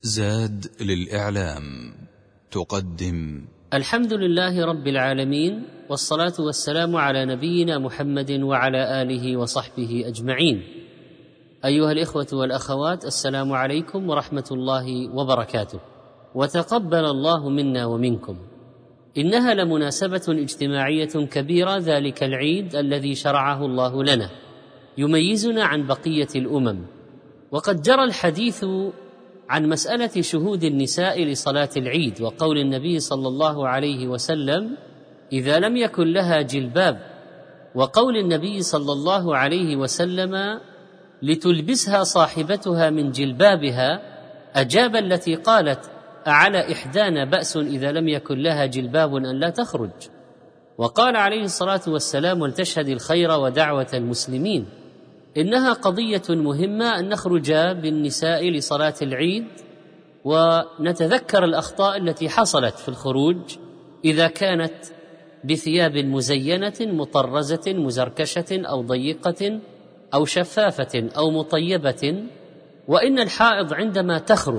زاد للإعلام تقدم الحمد لله رب العالمين، والصلاة والسلام على نبينا محمد وعلى آله وصحبه أجمعين. أيها الإخوة والأخوات، السلام عليكم ورحمة الله وبركاته، وتقبل الله منا ومنكم. إنها لمناسبة اجتماعية كبيرة، ذلك العيد الذي شرعه الله لنا يميزنا عن بقية الأمم. وقد جرى الحديث عن مسألة شهود النساء لصلاة العيد، وقول النبي صلى الله عليه وسلم: إذا لم يكن لها جلباب، وقول النبي صلى الله عليه وسلم: لتلبسها صاحبتها من جلبابها. أجاب التي قالت: أعلى إحدانا بأس إذا لم يكن لها جلباب أن لا تخرج؟ وقال عليه الصلاة والسلام: ولتشهد الخير ودعوة المسلمين. إنها قضية مهمة أن نخرج بالنساء لصلاة العيد ونتذكر الأخطاء التي حصلت في الخروج، إذا كانت بثياب مزينة مطرزة مزركشة أو ضيقة أو شفافة أو مطيبة. وإن الحائض عندما تخرج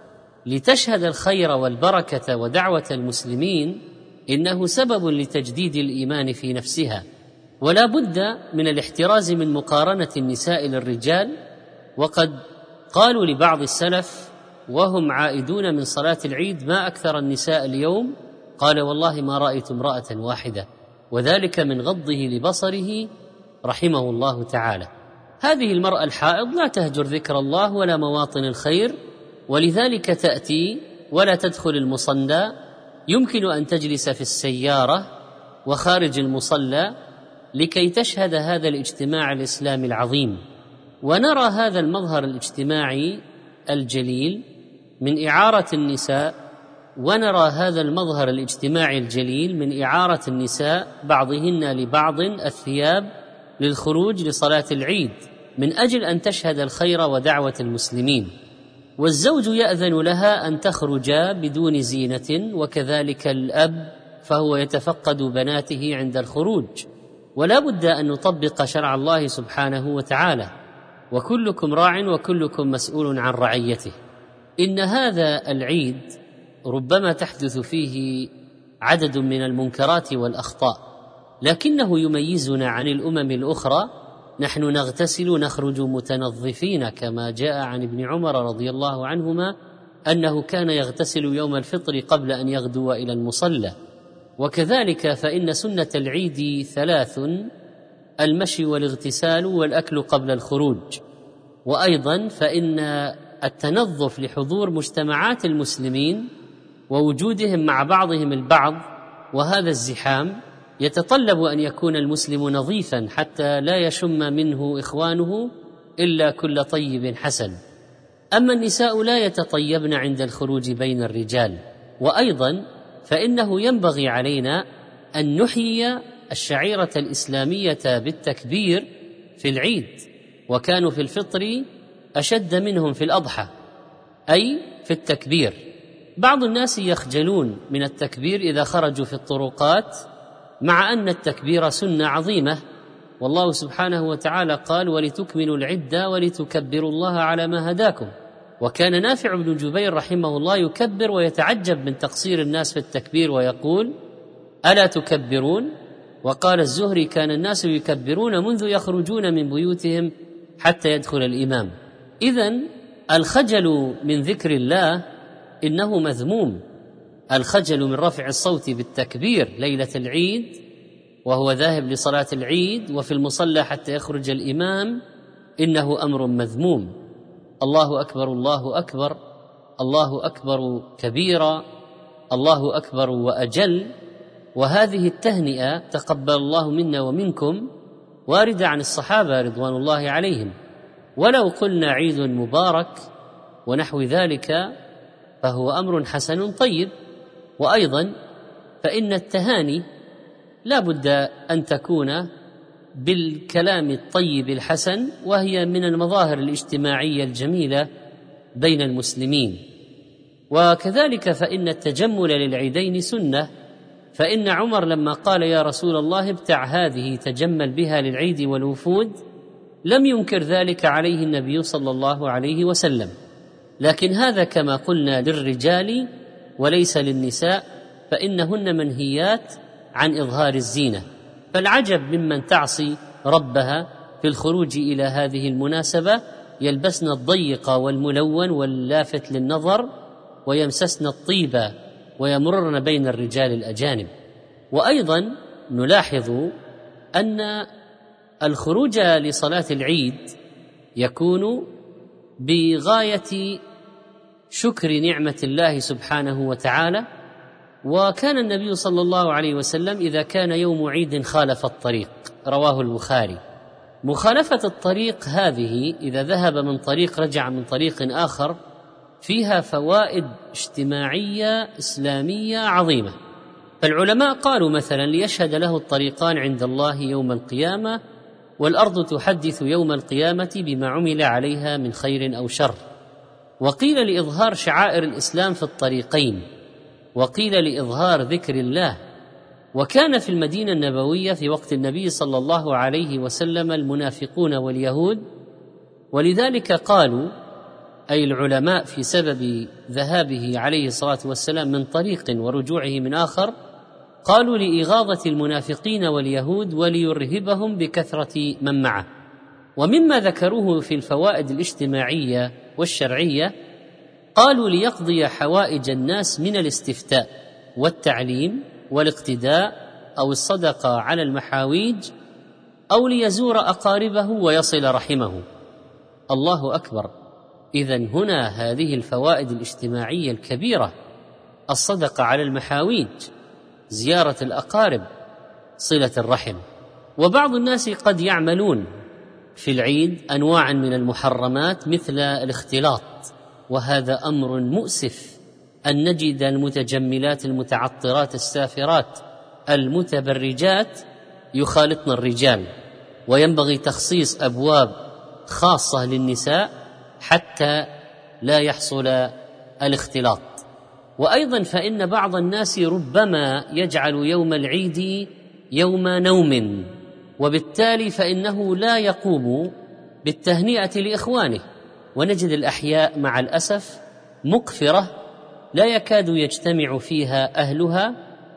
لتشهد الخير والبركة ودعوة المسلمين إنه سبب لتجديد الإيمان في نفسها، ولا بد من الاحتراز من مقارنة النساء للرجال. وقد قالوا لبعض السلف وهم عائدون من صلاة العيد: ما أكثر النساء اليوم؟ قال: والله ما رأيت امرأة واحدة، وذلك من غضه لبصره رحمه الله تعالى. هذه المرأة الحائض لا تهجر ذكر الله ولا مواطن الخير، ولذلك تأتي ولا تدخل المصلى. يمكن أن تجلس في السيارة وخارج المصلى لكي تشهد هذا الاجتماع الإسلامي العظيم. ونرى هذا المظهر الاجتماعي الجليل من إعارة النساء، ونرى هذا المظهر الاجتماعي الجليل من إعارة النساء بعضهن لبعض الثياب للخروج لصلاة العيد من أجل أن تشهد الخير ودعوة المسلمين. والزوج يأذن لها أن تخرج بدون زينة، وكذلك الأب فهو يتفقد بناته عند الخروج. ولا بد أن نطبق شرع الله سبحانه وتعالى: وكلكم راع وكلكم مسؤول عن رعيته. إن هذا العيد ربما تحدث فيه عدد من المنكرات والأخطاء، لكنه يميزنا عن الأمم الأخرى. نحن نغتسل نخرج متنظفين، كما جاء عن ابن عمر رضي الله عنهما أنه كان يغتسل يوم الفطر قبل أن يغدو إلى المصلى. وكذلك فإن سنة العيد 3: المشي والاغتسال والأكل قبل الخروج. وأيضا فإن التنظف لحضور مجتمعات المسلمين ووجودهم مع بعضهم البعض، وهذا الزحام يتطلب أن يكون المسلم نظيفا حتى لا يشم منه إخوانه إلا كل طيب حسن. أما النساء لا يتطيبن عند الخروج بين الرجال. وأيضا فإنه ينبغي علينا أن نحيي الشعيرة الإسلامية بالتكبير في العيد، وكانوا في الفطر أشد منهم في الأضحى، أي في التكبير. بعض الناس يخجلون من التكبير إذا خرجوا في الطرقات، مع أن التكبير سنة عظيمة، والله سبحانه وتعالى قال: ولتكملوا العدة ولتكبروا الله على ما هداكم. وكان نافع بن جبير رحمه الله يكبر ويتعجب من تقصير الناس في التكبير ويقول: ألا تكبرون؟ وقال الزهري: كان الناس يكبرون منذ يخرجون من بيوتهم حتى يدخل الإمام. إذن الخجل من ذكر الله إنه مذموم. الخجل من رفع الصوت بالتكبير ليلة العيد وهو ذاهب لصلاة العيد وفي المصلى حتى يخرج الإمام إنه أمر مذموم. الله أكبر الله أكبر، الله أكبر كبيرا، الله أكبر وأجل. وهذه التهنئة تقبل الله منا ومنكم واردة عن الصحابة رضوان الله عليهم. ولو قلنا عيد مبارك ونحو ذلك فهو أمر حسن طيب. وأيضا فإن التهاني لا بد أن تكون بالكلام الطيب الحسن، وهي من المظاهر الاجتماعية الجميلة بين المسلمين. وكذلك فإن التجمل للعيدين سنة، فإن عمر لما قال: يا رسول الله ابتع هذه تجمل بها للعيد والوفود، لم ينكر ذلك عليه النبي صلى الله عليه وسلم، لكن هذا كما قلنا للرجال وليس للنساء، فإنهن منهيات عن إظهار الزينة. فالعجب ممن تعصي ربها في الخروج إلى هذه المناسبة يلبسن الضيق والملون واللافت للنظر ويمسسن الطيبة ويمررن بين الرجال الأجانب. وأيضا نلاحظ أن الخروج لصلاة العيد يكون بغاية شكر نعمة الله سبحانه وتعالى. وكان النبي صلى الله عليه وسلم إذا كان يوم عيد خالف الطريق، رواه البخاري. مخالفة الطريق هذه إذا ذهب من طريق رجع من طريق آخر فيها فوائد اجتماعية إسلامية عظيمة. فالعلماء قالوا مثلا ليشهد له الطريقان عند الله يوم القيامة، والأرض تحدث يوم القيامة بما عمل عليها من خير أو شر. وقيل لإظهار شعائر الإسلام في الطريقين، وقيل لإظهار ذكر الله. وكان في المدينة النبوية في وقت النبي صلى الله عليه وسلم المنافقون واليهود، ولذلك قالوا أي العلماء في سبب ذهابه عليه الصلاة والسلام من طريق ورجوعه من آخر، قالوا لإغاظة المنافقين واليهود وليرهبهم بكثرة من معه. ومما ذكروه في الفوائد الاجتماعية والشرعية قالوا ليقضي حوائج الناس من الاستفتاء والتعليم والاقتداء أو الصدقة على المحاويج، أو ليزور أقاربه ويصل رحمه. الله أكبر! إذن هنا هذه الفوائد الاجتماعية الكبيرة: الصدقة على المحاويج، زيارة الأقارب، صلة الرحم. وبعض الناس قد يعملون في العيد أنواعا من المحرمات مثل الاختلاط، وهذا أمر مؤسف أن نجد المتجملات المتعطرات السافرات المتبرجات يخالطن الرجال، وينبغي تخصيص أبواب خاصة للنساء حتى لا يحصل الاختلاط. وأيضا فإن بعض الناس ربما يجعل يوم العيد يوم نوم، وبالتالي فإنه لا يقوم بالتهنئة لإخوانه. ونجد الأحياء مع الأسف مقفرة لا يكاد يجتمع فيها أهلها،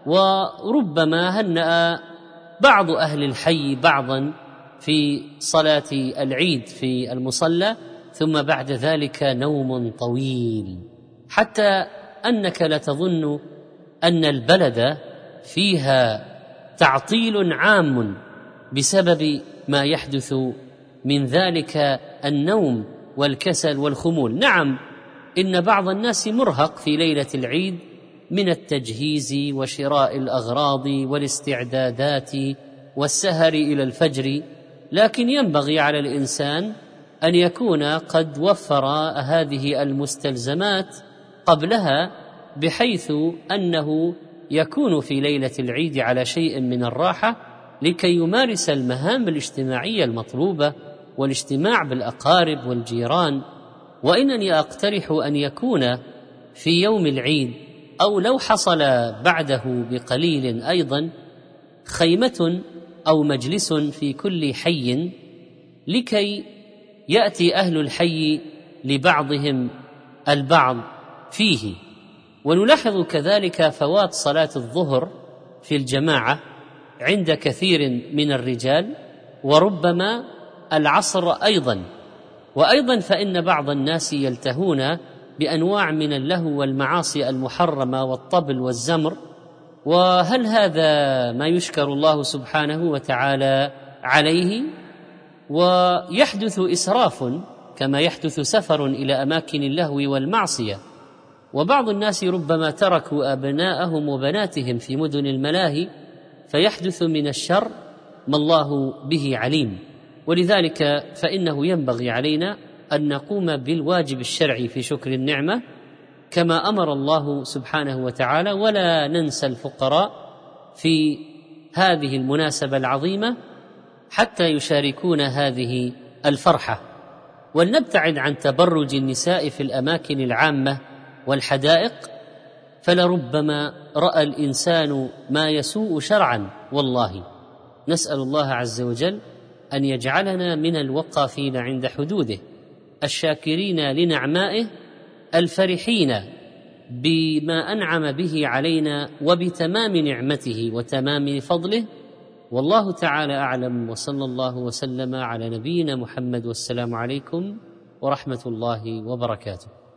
وربما هنأ بعض أهل الحي بعضا في صلاة العيد في المصلى، ثم بعد ذلك نوم طويل، حتى أنك لتظن أن البلد فيها تعطيل عام بسبب ما يحدث من ذلك النوم والكسل والخمول. نعم، إن بعض الناس مرهق في ليلة العيد من التجهيز وشراء الأغراض والاستعدادات والسهر إلى الفجر، لكن ينبغي على الإنسان أن يكون قد وفر هذه المستلزمات قبلها، بحيث أنه يكون في ليلة العيد على شيء من الراحة لكي يمارس المهام الاجتماعية المطلوبة والاجتماع بالأقارب والجيران. وإنني أقترح أن يكون في يوم العيد أو لو حصل بعده بقليل أيضا خيمة أو مجلس في كل حي، لكي يأتي أهل الحي لبعضهم البعض فيه. ونلاحظ كذلك فوات صلاة الظهر في الجماعة عند كثير من الرجال، وربما العصر أيضا. وأيضا فإن بعض الناس يلتهون بأنواع من اللهو والمعاصي المحرمة والطبل والزمر، وهل هذا ما يشكر الله سبحانه وتعالى عليه؟ ويحدث إسراف كما يحدث سفر إلى أماكن اللهو والمعصية. وبعض الناس ربما تركوا أبناءهم وبناتهم في مدن الملاهي، فيحدث من الشر ما الله به عليم. ولذلك فإنه ينبغي علينا أن نقوم بالواجب الشرعي في شكر النعمة كما أمر الله سبحانه وتعالى، ولا ننسى الفقراء في هذه المناسبة العظيمة حتى يشاركون هذه الفرحة. ولنبتعد عن تبرج النساء في الأماكن العامة والحدائق، فلربما رأى الإنسان ما يسوء شرعا. والله نسأل الله عز وجل أن يجعلنا من الوقافين عند حدوده، الشاكرين لنعمائه الفرحين بما أنعم به علينا وبتمام نعمته وتمام فضله. والله تعالى أعلم، وصلى الله وسلم على نبينا محمد، والسلام عليكم ورحمة الله وبركاته.